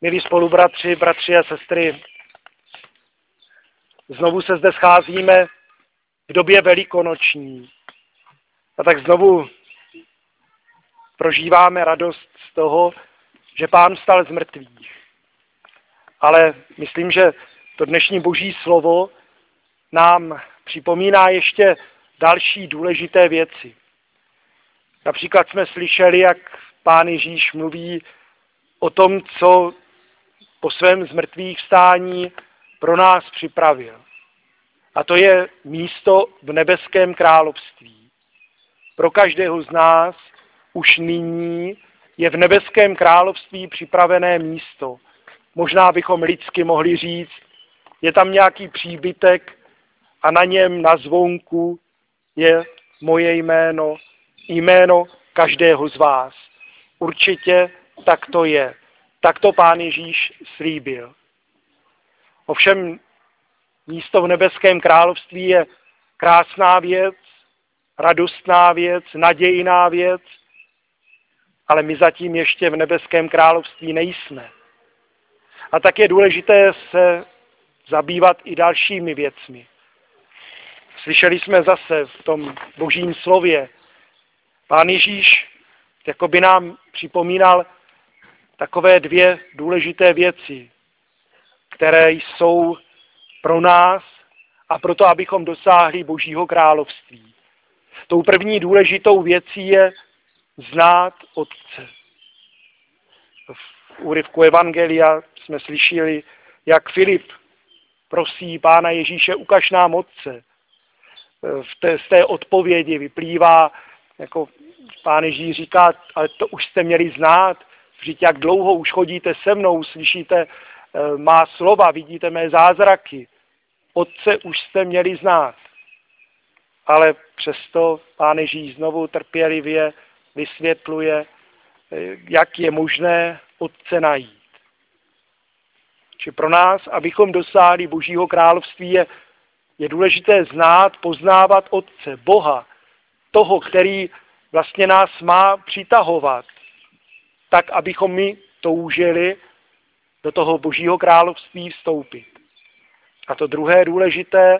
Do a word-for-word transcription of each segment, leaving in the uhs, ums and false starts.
Milí spolubratři, bratři a sestry, znovu se zde scházíme v době velikonoční. A tak znovu prožíváme radost z toho, že Pán vstal z mrtvých. Ale myslím, že to dnešní boží slovo nám připomíná ještě další důležité věci. Například jsme slyšeli, jak Pán Ježíš mluví o tom, co po svém zmrtvých vstání pro nás připravil. A to je místo v nebeském království. Pro každého z nás už nyní je v nebeském království připravené místo. Možná bychom lidsky mohli říct, je tam nějaký příbytek a na něm na zvonku je moje jméno, jméno každého z vás. Určitě tak to je. Tak to Pán Ježíš slíbil. Ovšem místo v nebeském království je krásná věc, radostná věc, nadějná věc, ale my zatím ještě v nebeském království nejsme. A tak je důležité se zabývat i dalšími věcmi. Slyšeli jsme zase v tom božím slově, Pán Ježíš jako by nám připomínal takové dvě důležité věci, které jsou pro nás a proto, abychom dosáhli božího království. Tou první důležitou věcí je znát Otce. V úryvku Evangelia jsme slyšeli, jak Filip prosí Pána Ježíše, ukaž nám Otce. V té, z té odpovědi vyplývá, jako Pán Ježíš říká, ale to už jste měli znát, vždyť jak dlouho už chodíte se mnou, slyšíte má slova, vidíte mé zázraky. Otce už jste měli znát. Ale přesto Pán Ježíš znovu trpělivě vysvětluje, jak je možné Otce najít. Či pro nás, abychom dosáhli božího království, je, je důležité znát, poznávat Otce, Boha, toho, který vlastně nás má přitahovat, tak, abychom my toužili do toho božího království vstoupit. A to druhé důležité,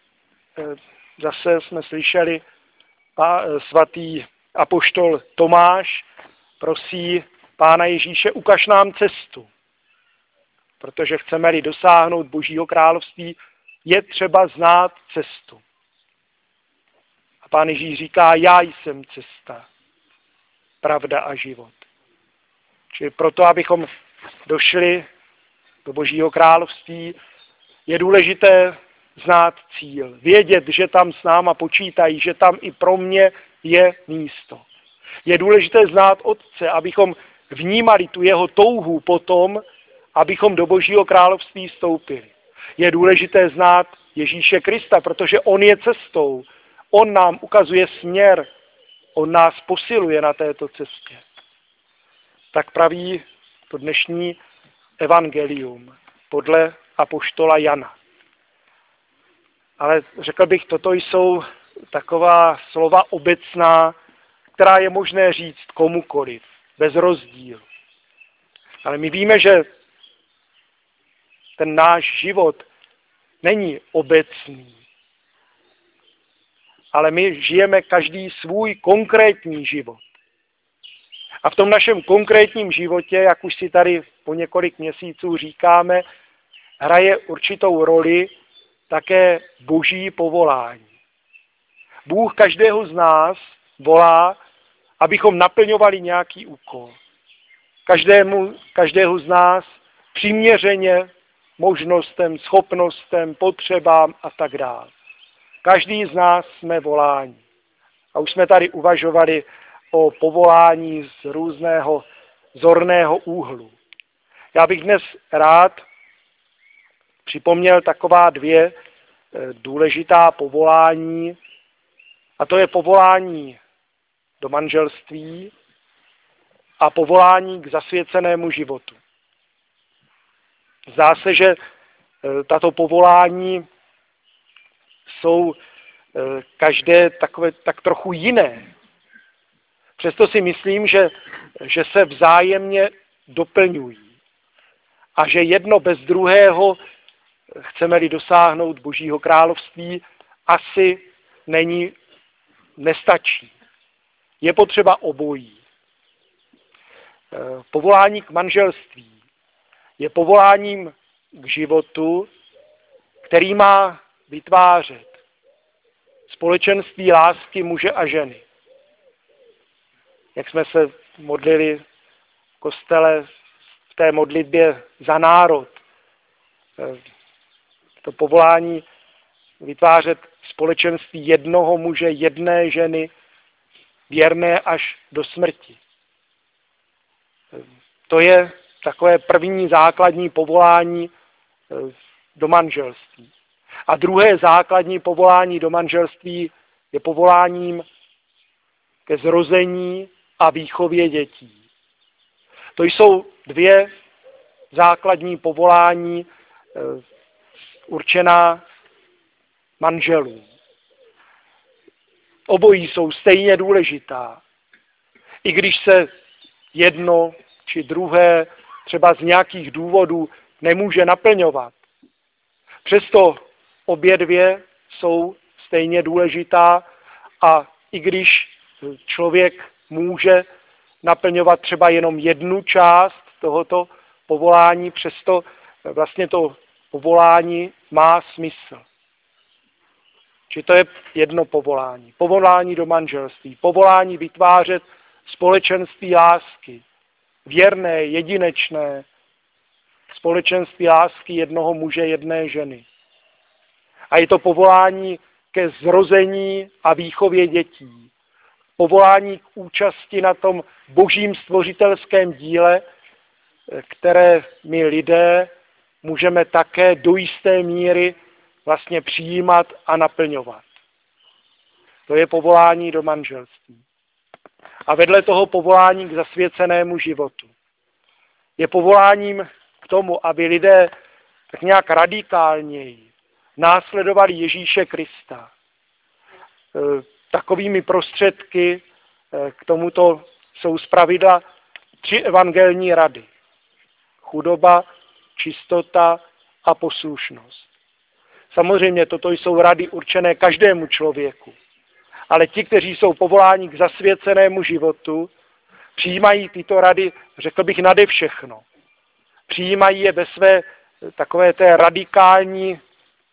zase jsme slyšeli, svatý apoštol Tomáš prosí Pána Ježíše, ukaž nám cestu. Protože chceme-li dosáhnout božího království, je třeba znát cestu. A Pán Ježíš říká, já jsem cesta, pravda a život. Čili proto, abychom došli do božího království, je důležité znát cíl. Vědět, že tam s náma počítají, že tam i pro mě je místo. Je důležité znát Otce, abychom vnímali tu jeho touhu potom, abychom do božího království vstoupili. Je důležité znát Ježíše Krista, protože on je cestou. On nám ukazuje směr. On nás posiluje na této cestě. Tak praví to dnešní evangelium podle apoštola Jana. Ale řekl bych, toto jsou taková slova obecná, která je možné říct komukoliv, bez rozdílu. Ale my víme, že ten náš život není obecný, ale my žijeme každý svůj konkrétní život. A v tom našem konkrétním životě, jak už si tady po několik měsíců říkáme, hraje určitou roli také boží povolání. Bůh každého z nás volá, abychom naplňovali nějaký úkol. Každému, každého z nás přiměřeně možnostem, schopnostem, potřebám a tak dále. Každý z nás jsme voláni. A už jsme tady uvažovali o povolání z různého zorného úhlu. Já bych dnes rád připomněl taková dvě důležitá povolání, a to je povolání do manželství a povolání k zasvěcenému životu. Zdá se, že tato povolání jsou každé takové tak trochu jiné. Přesto si myslím, že, že se vzájemně doplňují. a že jedno bez druhého, chceme-li dosáhnout Božího království, asi není, nestačí. Je potřeba obojí. Povolání k manželství je povoláním k životu, který má vytvářet společenství lásky muže a ženy. Jak jsme se modlili v kostele v té modlitbě za národ, to povolání vytvářet společenství jednoho muže, jedné ženy, věrné až do smrti. To je takové první základní povolání do manželství. A druhé základní povolání do manželství je povoláním ke zrození a výchově dětí. To jsou dvě základní povolání určená manželům. Obojí jsou stejně důležitá. I když se jedno či druhé třeba z nějakých důvodů nemůže naplňovat. Přesto obě dvě jsou stejně důležitá a i když člověk může naplňovat třeba jenom jednu část tohoto povolání, přesto vlastně to povolání má smysl. Či to je jedno povolání. Povolání do manželství. Povolání vytvářet společenství lásky. Věrné, jedinečné společenství lásky jednoho muže, jedné ženy. A je to povolání ke zrození a výchově dětí. Povolání k účasti na tom božím stvořitelském díle, které my lidé můžeme také do jisté míry vlastně přijímat a naplňovat. To je povolání do manželství. A vedle toho povolání k zasvěcenému životu. Je povoláním k tomu, aby lidé tak nějak radikálněji následovali Ježíše Krista. Takovými prostředky k tomuto jsou zpravidla tři evangelní rady. Chudoba, čistota a poslušnost. Samozřejmě toto jsou rady určené každému člověku. Ale ti, kteří jsou povoláni k zasvěcenému životu, přijímají tyto rady, řekl bych, nade všechno. Přijímají je ve své takové té radikální e,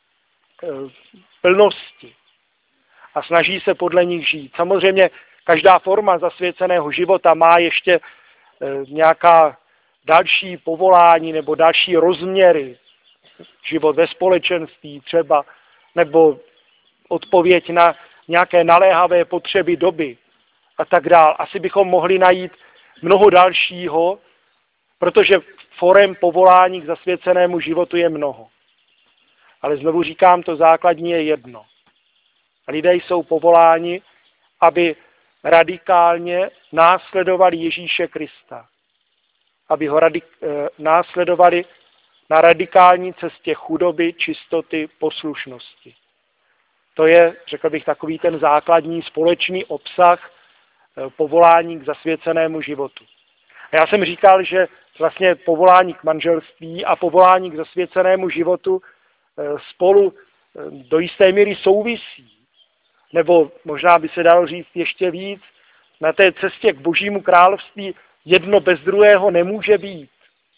plnosti a snaží se podle nich žít. Samozřejmě každá forma zasvěceného života má ještě e, nějaká další povolání nebo další rozměry. Život ve společenství třeba, nebo odpověď na nějaké naléhavé potřeby doby a tak dál. Asi bychom mohli najít mnoho dalšího, protože forem povolání k zasvěcenému životu je mnoho. Ale znovu říkám, to základní je jedno. Lidé jsou povoláni, aby radikálně následovali Ježíše Krista. Aby ho radik- následovali na radikální cestě chudoby, čistoty, poslušnosti. To je, řekl bych, takový ten základní společný obsah povolání k zasvěcenému životu. A já jsem říkal, že vlastně povolání k manželství a povolání k zasvěcenému životu spolu do jisté míry souvisí. Nebo možná by se dalo říct ještě víc, na té cestě k Božímu království jedno bez druhého nemůže být.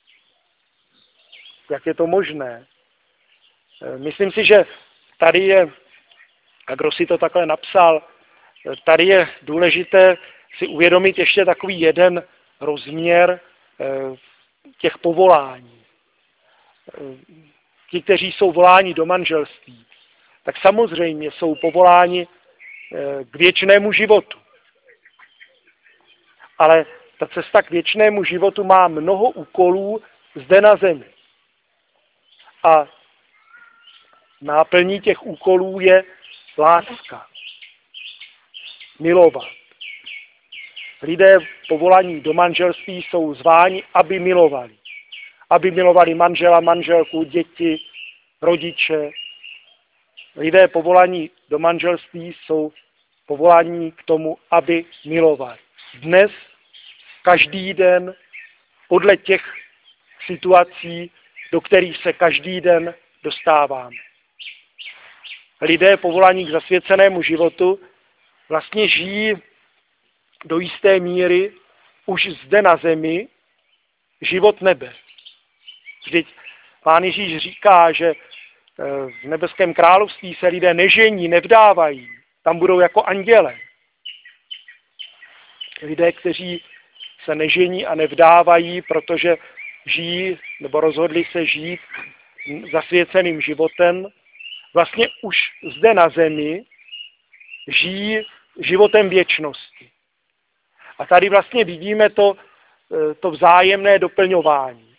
Jak je to možné? Myslím si, že tady je, a kdo si to takhle napsal, tady je důležité si uvědomit ještě takový jeden rozměr těch povolání. Ti, kteří jsou voláni do manželství, tak samozřejmě jsou povoláni k věčnému životu. Ale ta cesta k věčnému životu má mnoho úkolů zde na zemi. A náplní těch úkolů je láska. Milovat. Lidé povolaní do manželství jsou zváni, aby milovali. Aby milovali manžela, manželku, děti, rodiče. Lidé povolaní do manželství jsou povolaní k tomu, aby milovali. Dnes, každý den, podle těch situací, do kterých se každý den dostáváme. Lidé povolání k zasvěcenému životu vlastně žijí do jisté míry už zde na zemi život nebe. Vždyť Pán Ježíš říká, že v nebeském království se lidé nežení, nevdávají. Tam budou jako anděle. Lidé, kteří se nežení a nevdávají, protože žijí nebo rozhodli se žít zasvěceným životem, vlastně už zde na zemi žijí životem věčnosti. A tady vlastně vidíme to, to vzájemné doplňování.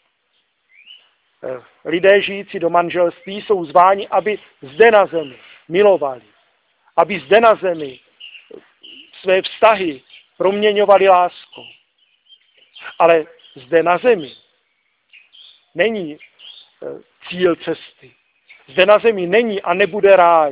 Lidé žijící do manželství jsou zváni, aby zde na zemi milovali, aby zde na zemi své vztahy proměňovali láskou. Ale zde na zemi není cíl cesty. Zde na zemi není a nebude ráj.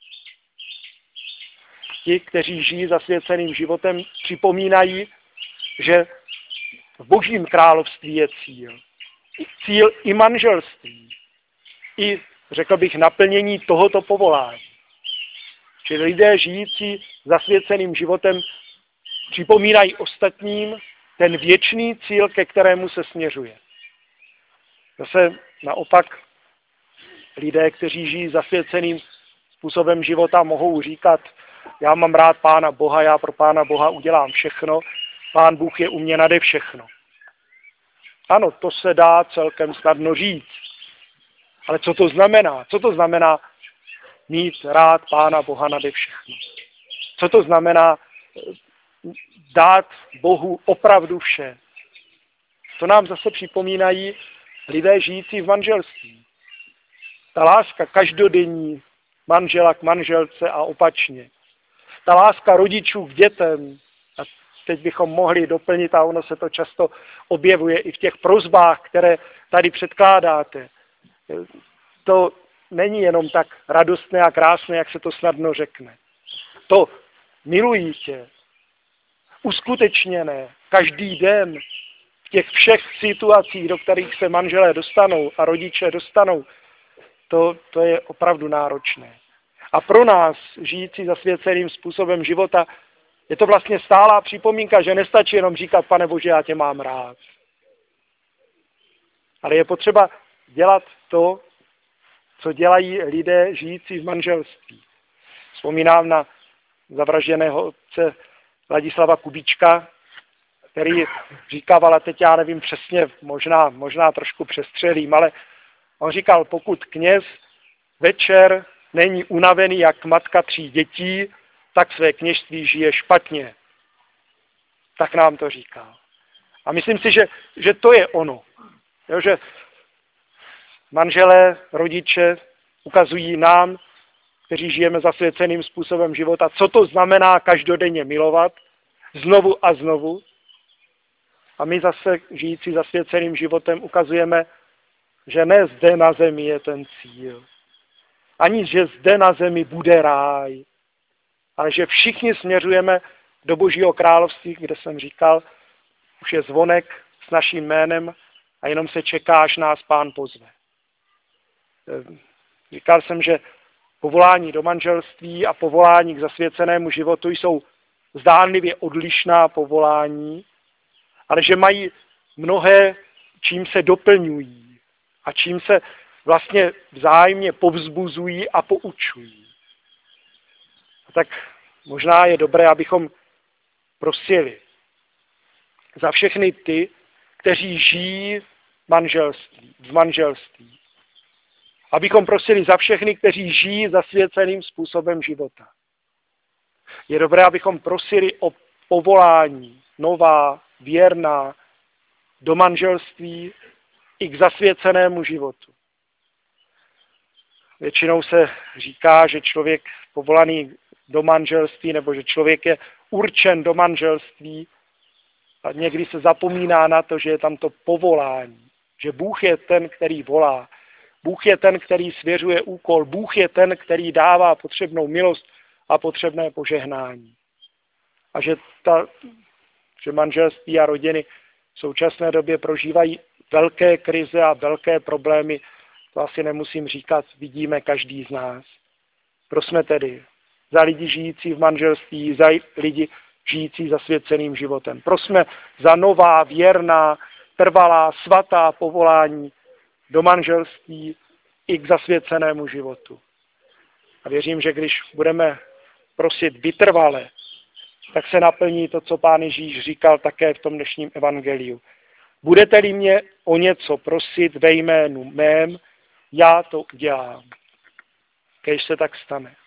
Ti, kteří žijí zasvěceným životem, připomínají, že v Božím království je cíl. Cíl i manželství. I, řekl bych, naplnění tohoto povolání. Čili lidé žijící zasvěceným životem připomínají ostatním ten věčný cíl, ke kterému se směřuje. Zase naopak lidé, kteří žijí zasvěceným způsobem života, mohou říkat, já mám rád Pána Boha, já pro Pána Boha udělám všechno, Pán Bůh je u mě nade všechno. Ano, to se dá celkem snadno říct. Ale co to znamená? Co to znamená mít rád Pána Boha nade všechno? Co to znamená dát Bohu opravdu vše? To nám zase připomínají lidé žijící v manželství. Ta láska každodenní manžela k manželce a opačně. Ta láska rodičů k dětem, a teď bychom mohli doplnit, a ono se to často objevuje i v těch prosbách, které tady předkládáte. To není jenom tak radostné a krásné, jak se to snadno řekne. To miluji tě, uskutečněné každý den v těch všech situacích, do kterých se manželé dostanou a rodiče dostanou, to, to je opravdu náročné. A pro nás, žijící zasvěceným způsobem života, je to vlastně stálá připomínka, že nestačí jenom říkat, Pane Bože, já tě mám rád. Ale je potřeba dělat to, co dělají lidé žijící v manželství. Vzpomínám na zavražděného otce Ladislava Kubíčka, který říkával, a teď já nevím přesně, možná, možná trošku přestřelím, ale on říkal, pokud kněz večer není unavený jak matka tří dětí, tak své kněžství žije špatně. Tak nám to říkal. A myslím si, že, že to je ono. Jo, že manželé, rodiče ukazují nám, kteří žijeme zasvěceným způsobem života, co to znamená každodenně milovat, znovu a znovu. A my zase, žijící zasvěceným životem, ukazujeme, že ne zde na zemi je ten cíl. Ani, že zde na zemi bude ráj, ale že všichni směřujeme do Božího království, kde jsem říkal, už je zvonek s naším jménem a jenom se čeká, až nás Pán pozve. Říkal jsem, že povolání do manželství a povolání k zasvěcenému životu jsou zdánlivě odlišná povolání, ale že mají mnohé, čím se doplňují a čím se vlastně vzájemně povzbuzují a poučují. A tak možná je dobré, abychom prosili za všechny ty, kteří žijí v manželství, v manželství. Abychom prosili za všechny, kteří žijí zasvěceným způsobem života. Je dobré, abychom prosili o povolání nová, věrná, do manželství i k zasvěcenému životu. Většinou se říká, že člověk povolaný do manželství, nebo že člověk je určen do manželství, a někdy se zapomíná na to, že je tam to povolání, že Bůh je ten, který volá, Bůh je ten, který svěřuje úkol, Bůh je ten, který dává potřebnou milost a potřebné požehnání. A že, ta, že manželství a rodiny v současné době prožívají velké krize a velké problémy, to asi nemusím říkat, vidíme každý z nás. Prosme tedy za lidi žijící v manželství, za lidi žijící zasvěceným životem. Prosme za nová, věrná, trvalá, svatá povolání do manželství i k zasvěcenému životu. A věřím, že když budeme prosit vytrvale, tak se naplní to, co Pán Ježíš říkal také v tom dnešním evangeliu. Budete-li mě o něco prosit ve jménu mém, já to udělám. Kéž se tak stane.